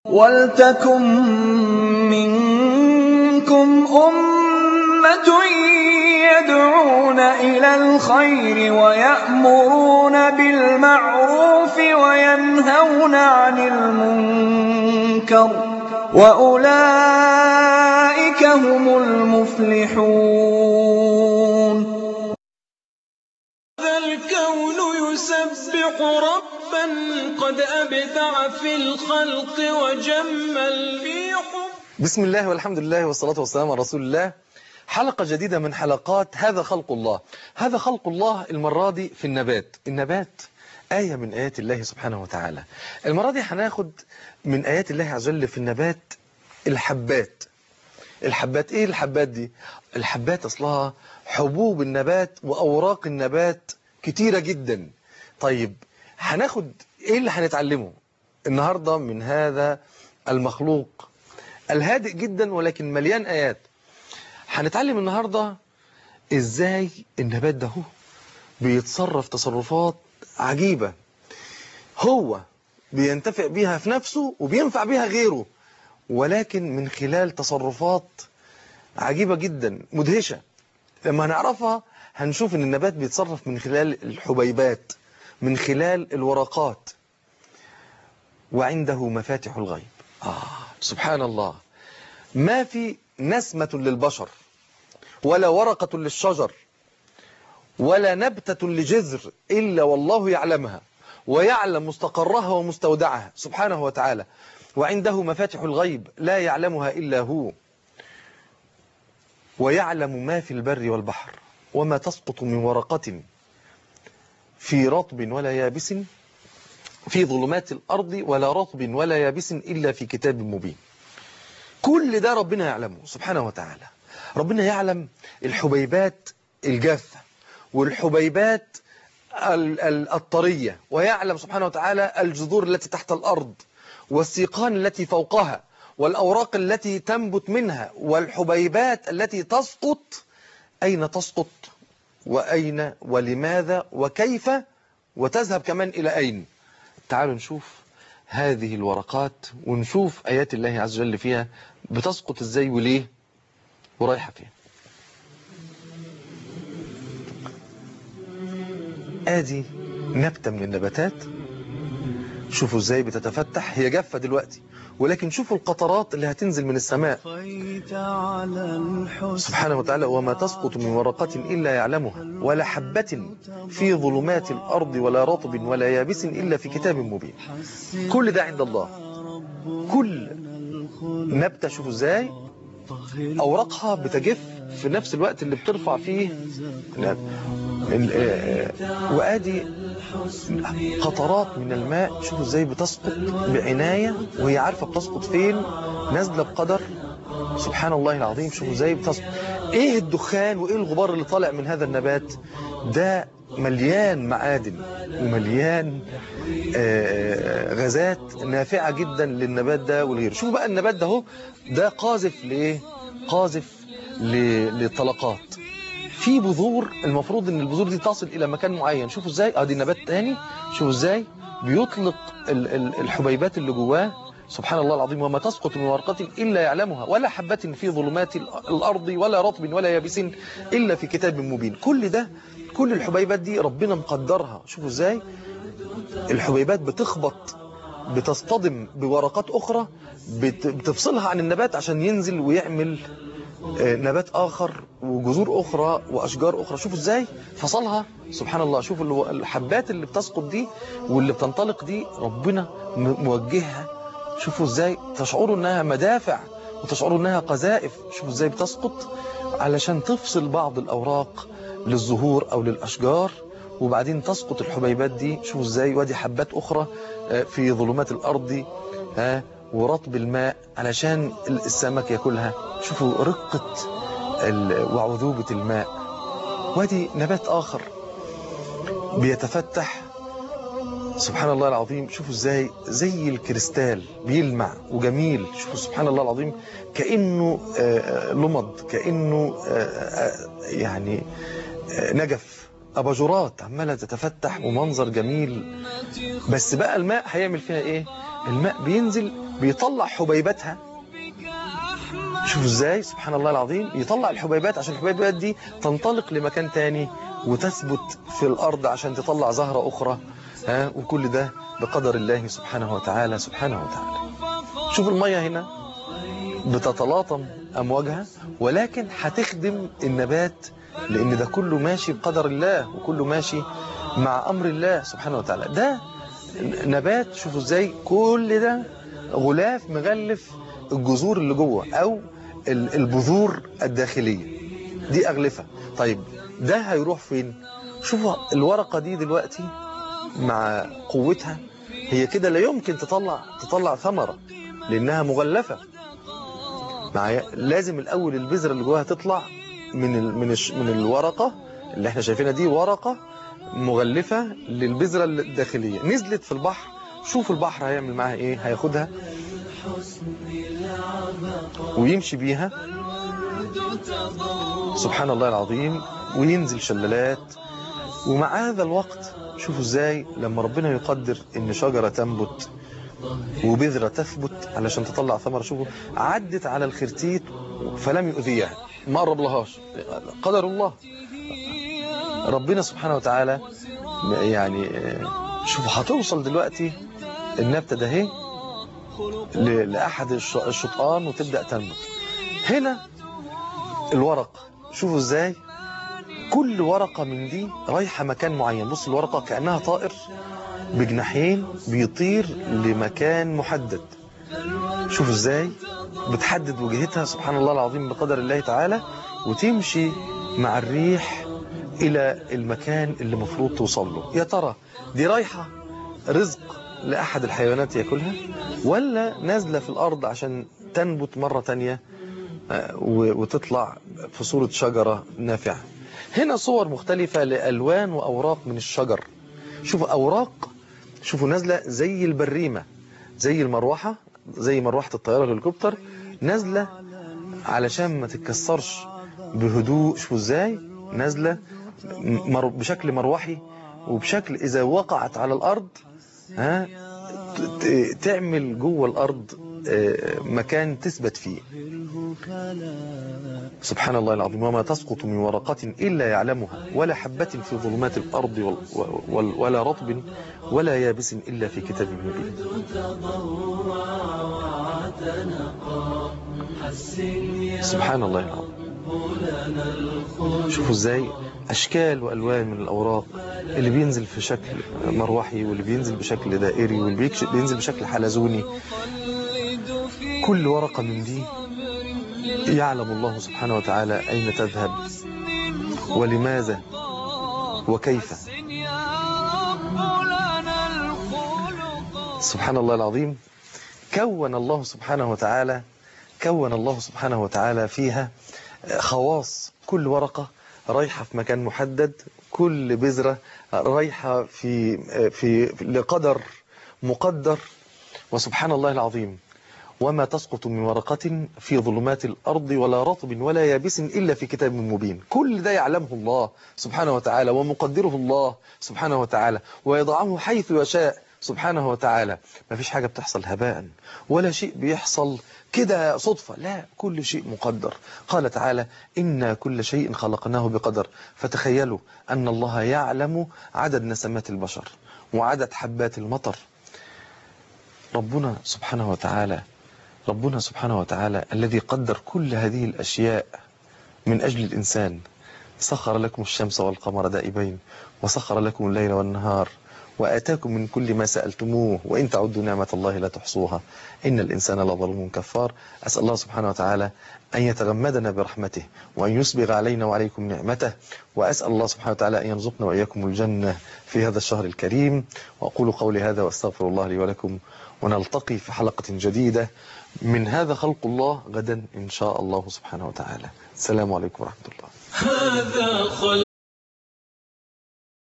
وَلْتَكُن مِّنكُمْ أُمَّةٌ يَدْعُونَ إِلَى الْخَيْرِ وَيَأْمُرُونَ بِالْمَعْرُوفِ وَيَنْهَوْنَ عَنِ الْمُنكَرِ وَأُولَٰئِكَ هُمُ الْمُفْلِحُونَ. هذا الكون يسبح ربا قد أبدع في الخلق وجمل في حب. بسم الله والحمد لله والصلاة والسلام على رسول الله. حلقة جديدة من حلقات هذا خلق الله. هذا خلق الله المرة دي في النبات. النبات آية من آيات الله سبحانه وتعالى. المرة دي هناخد من آيات الله عز وجل في النبات الحبات. الحبات ايه الحبات دي؟ الحبات اصلها حبوب النبات واوراق النبات كتيرة جدا. طيب هناخد ايه اللي هنتعلمه النهاردة من هذا المخلوق الهادئ جدا ولكن مليان آيات؟ هنتعلم النهاردة ازاي النبات ده بيتصرف تصرفات عجيبة، هو بينتفع بيها في نفسه وبينفع بيها غيره، ولكن من خلال تصرفات عجيبة جدا مدهشة. لما هنعرفها هنشوف ان النبات بيتصرف من خلال الحبيبات، من خلال الورقات. وعنده مفاتح الغيب. سبحان الله، ما في نسمة للبشر ولا ورقة للشجر ولا نبتة لجذر إلا والله يعلمها ويعلم مستقرها ومستودعها سبحانه وتعالى. وعنده مفاتح الغيب لا يعلمها إلا هو، ويعلم ما في البر والبحر وما تسقط من ورقة في رطب ولا يابس في ظلمات الأرض ولا رطب ولا يابس إلا في كتاب مبين. كل ده ربنا يعلمه سبحانه وتعالى. ربنا يعلم الحبيبات الجافة والحبيبات الطرية، ويعلم سبحانه وتعالى الجذور التي تحت الأرض والسيقان التي فوقها والأوراق التي تنبت منها والحبيبات التي تسقط، أين تسقط وأين ولماذا وكيف وتذهب كمان إلى أين. تعالوا نشوف هذه الورقات ونشوف آيات الله عز وجل فيها بتسقط إزاي وليه ورايحة فين. آدي نبتة من النباتات، شوفوا ازاي بتتفتح، هي جافة دلوقتي ولكن شوفوا القطرات اللي هتنزل من السماء سبحانه وتعالى. وما تسقط من ورقة إلا يعلمها ولا حبة في ظلمات الأرض ولا رطب ولا يابس إلا في كتاب مبين. كل ده عند الله. كل نبتة شوفوا ازاي أوراقها بتجف في نفس الوقت اللي بترفع فيه، وآدي قطرات من الماء شوفوا ازاي بتسقط بعناية وهي عارفة بتسقط فين، نازلة بقدر سبحان الله العظيم. شوفوا ازاي بتسقط. ايه الدخان وايه الغبار اللي طالع من هذا النبات ده؟ مليان معادن ومليان غازات نافعة جدا للنبات ده والغير. شوفوا بقى النبات ده اهو، ده قاذف لايه؟ قاذف للطلقات. في بذور المفروض ان البذور دي تصل الى مكان معين. شوفوا ازاي ادي نبات تاني، شوفوا ازاي بيطلق الحبيبات اللي جواه سبحان الله العظيم. وما تسقط من ورقة الا يعلمها ولا حبة في ظلمات الارض ولا رطب ولا يابس الا في كتاب مبين. كل ده، كل الحبيبات دي ربنا مقدرها. شوفوا ازاي الحبيبات بتخبط، بتصطدم بورقات اخرى بتفصلها عن النبات عشان ينزل ويعمل نبات آخر وجذور أخرى وأشجار أخرى. شوفوا إزاي فصلها سبحان الله. شوفوا الحبات اللي بتسقط دي واللي بتنطلق دي ربنا موجهها. شوفوا إزاي تشعروا إنها مدافع وتشعروا إنها قذائف. شوفوا إزاي بتسقط علشان تفصل بعض الأوراق للزهور أو للأشجار، وبعدين تسقط الحبيبات دي. شوفوا إزاي وادي حبات أخرى في ظلمات الأرض ورطب الماء علشان السمك ياكلها. شوفوا رقة وعذوبة الماء. وادي نبات آخر بيتفتح سبحان الله العظيم. شوفوا ازاي زي الكريستال بيلمع وجميل. شوفوا سبحان الله العظيم كأنه لمض، كأنه يعني نجف، أباجورات عمالة تتفتح ومنظر جميل. بس بقى الماء هيعمل فيها ايه؟ الماء بينزل بيطلع حبيباتها. شوفوا ازاي سبحان الله العظيم، يطلع الحبيبات عشان الحبيبات دي تنطلق لمكان تاني وتثبت في الأرض عشان تطلع زهرة أخرى. وكل ده بقدر الله سبحانه وتعالى سبحانه وتعالى. شوفوا المية هنا بتتلاطم أمواجها، ولكن هتخدم النبات، لأن ده كله ماشي بقدر الله وكله ماشي مع أمر الله سبحانه وتعالى. ده نبات، شوفوا ازاي كل ده غلاف مغلف الجذور اللي جوه أو البذور الداخلية دي أغلفة. طيب ده هيروح فين؟ شوفوا الورقة دي دلوقتي مع قوتها هي كده لا يمكن تطلع ثمرة لأنها مغلفة. لازم الأول البذرة اللي جواها تطلع من الورقة اللي احنا شايفينها دي، ورقة مغلفة للبذرة الداخلية نزلت في البحر. شوف البحر هيعمل معها ايه، هياخدها ويمشي بيها سبحان الله العظيم وينزل شلالات. ومع هذا الوقت شوفوا ازاي لما ربنا يقدر ان شجرة تنبت وبذرة تثبت علشان تطلع ثمرة، شوفوا عدت على الخرتيت فلم يؤذيها، ما قرب لهاش، قدر الله ربنا سبحانه وتعالى. يعني شوفوا هتوصل دلوقتي النبتة ده اهي لأحد الشطآن وتبدأ تنبت. هنا الورق شوفوا ازاي كل ورقة من دي رايحة مكان معين. بص الورقة كأنها طائر بجناحين بيطير لمكان محدد. شوفوا ازاي بتحدد وجهتها سبحان الله العظيم بقدر الله تعالى، وتمشي مع الريح إلى المكان اللي مفروض توصل له. يا ترى دي رايحة رزق لأحد الحيوانات يأكلها، ولا نازلة في الأرض عشان تنبت مرة تانية وتطلع في صورة شجرة نافعة؟ هنا صور مختلفة لألوان وأوراق من الشجر. شوفوا أوراق، شوفوا نازلة زي البريمة، زي المروحة، زي مروحة الطيارة الهليكوبتر، نازلة علشان ما تتكسرش بهدوء. شوفوا ازاي نازلة بشكل مروحي وبشكل إذا وقعت على الأرض تعمل جوه الأرض مكان تثبت فيه. سبحان الله العظيم. وما تسقط من ورقة إلا يعلمها ولا حبة في ظلمات الأرض ولا رطب ولا يابس إلا في كتاب مبين. سبحان الله العظيم. شوفوا ازاي أشكال وألوان من الأوراق اللي بينزل في شكل مروحي واللي بينزل بشكل دائري واللي بينزل بشكل حلزوني. كل ورقة من دي يعلم الله سبحانه وتعالى أين تذهب ولماذا وكيف. سبحان الله العظيم. كون الله سبحانه وتعالى فيها خواص. كل ورقة رايحة في مكان محدد، كل بذرة رايحة في لقدر مقدر. وسبحان الله العظيم. وما تسقط من ورقة في ظلمات الأرض ولا رطب ولا يابس إلا في كتاب مبين. كل ده يعلمه الله سبحانه وتعالى ومقدره الله سبحانه وتعالى ويضعه حيث يشاء سبحانه وتعالى. ما فيش حاجة بتحصل هباء ولا شيء بيحصل كده صدفة، لا، كل شيء مقدر. قال تعالى إنا كل شيء خلقناه بقدر. فتخيلوا أن الله يعلم عدد نسمات البشر وعدد حبات المطر. ربنا سبحانه وتعالى الذي قدر كل هذه الأشياء من أجل الإنسان. سخر لكم الشمس والقمر دائبين وسخر لكم الليل والنهار وآتاكم من كل ما سألتموه وإن تعدوا نعمة الله لا تحصوها إن الإنسان لظلوم كفار. أسأل الله سبحانه وتعالى أن يتغمدنا برحمته وأن يسبغ علينا وعليكم نعمته، وأسأل الله سبحانه وتعالى أن يرزقنا وإياكم الجنة في هذا الشهر الكريم. وأقول قولي هذا وأستغفر الله لي ولكم، ونلتقي في حلقة جديدة من هذا خلق الله غدا إن شاء الله سبحانه وتعالى. السلام عليكم ورحمة الله.